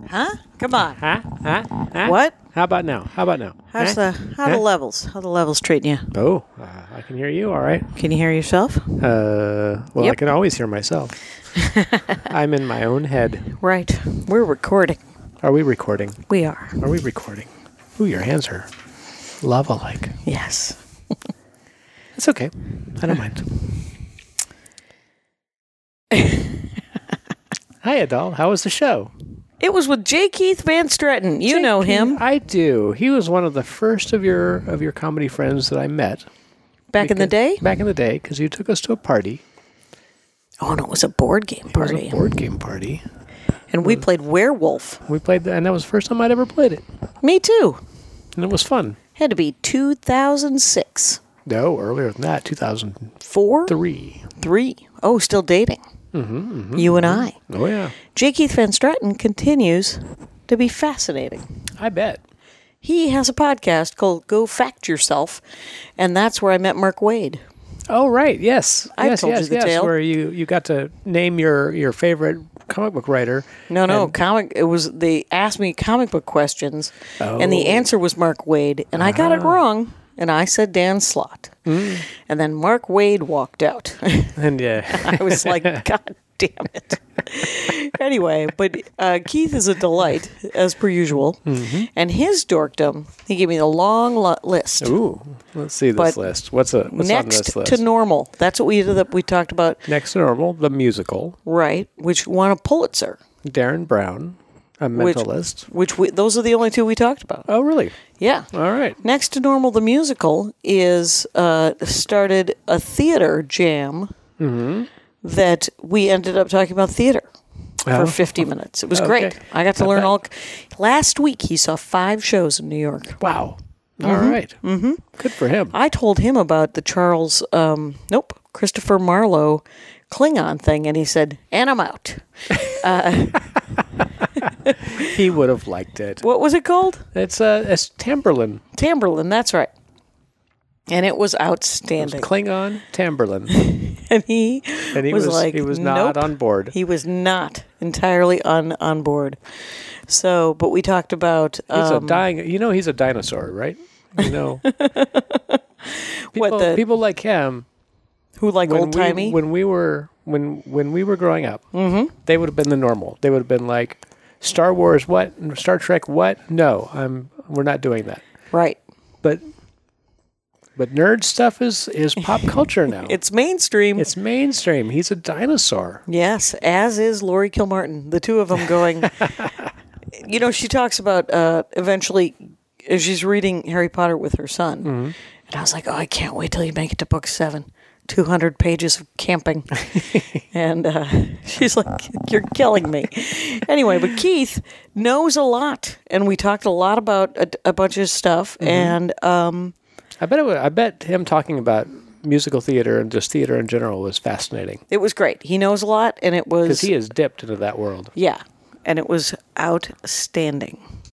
Huh? Come on. Huh? What? How about now? How the levels? How the levels treating you? Oh, I can hear you all right. Can you hear yourself? Well, Yep. I can always hear myself. I'm in my own head. Right. We're recording. Are we recording? We are. Are we recording? Ooh, your hands are lava-like. Yes. It's okay. I don't mind. Hi, Adele. How was the show? It was with J. Keith Van Stratton. You know him. I do. He was one of the first of your comedy friends that I met. Back in the day? Back in the day, because you took us to a party. Oh, no, it was a board game party. It was a board game party. And we played Werewolf. We played that, and that was the first time I'd ever played it. Me too. And it was fun. Had to be 2006. No, earlier than that, 4? 2003. 3. Oh, still dating. You and I. Oh, yeah. J. Keith Van Stratton continues to be fascinating. I bet. He has a podcast called Go Fact Yourself, and that's where I met Mark Wade. Oh, right. Yes. I told you the tale. Where you got to name your favorite comic book writer. No, they asked me comic book questions, and the answer was Mark Wade, and I got it wrong, and I said Dan Slott. And then Mark Wade walked out. And yeah. I was like, God damn it. Anyway, but Keith is a delight, as per usual. And his dorkdom, he gave me a long list. Ooh, let's see this list. What's on this Next list? to Normal. That's what we talked about. Next to Normal, the musical. Right, which won a Pulitzer. Darren Brown, a mentalist. Those are the only two we talked about. Oh, really? Yeah. All right. Next to Normal, the musical is started a theater jam that we ended up talking about theater for 50 minutes. It was great. I got to learn all. Last week, he saw 5 shows in New York. Wow. All right. Good for him. I told him about the Christopher Marlowe Klingon thing, and he said, and I'm out. He would have liked it. What was it called? It's Tamberlin. Tamberlin, that's right. And it was outstanding. Klingon Tamberlin. And he was like, he was not on board. He was not entirely on board. So, but we talked about he's a dinosaur, right? You know. People like him who like old timey. When we were growing up, they would have been the normal. They would have been like, Star Wars what? Star Trek what? No, we're not doing that. Right. But nerd stuff is pop culture now. It's mainstream. It's mainstream. He's a dinosaur. Yes, as is Laurie Kilmartin. The two of them going. She talks about eventually, she's reading Harry Potter with her son. And I was like, oh, I can't wait till you make it to book 7. 200 pages of camping. And she's like, you're killing me. Anyway, but Keith knows a lot. And we talked a lot about a bunch of stuff. And I bet him talking about musical theater and just theater in general was fascinating. It was great. He knows a lot, and it was... Because he has dipped into that world. Yeah, and it was outstanding.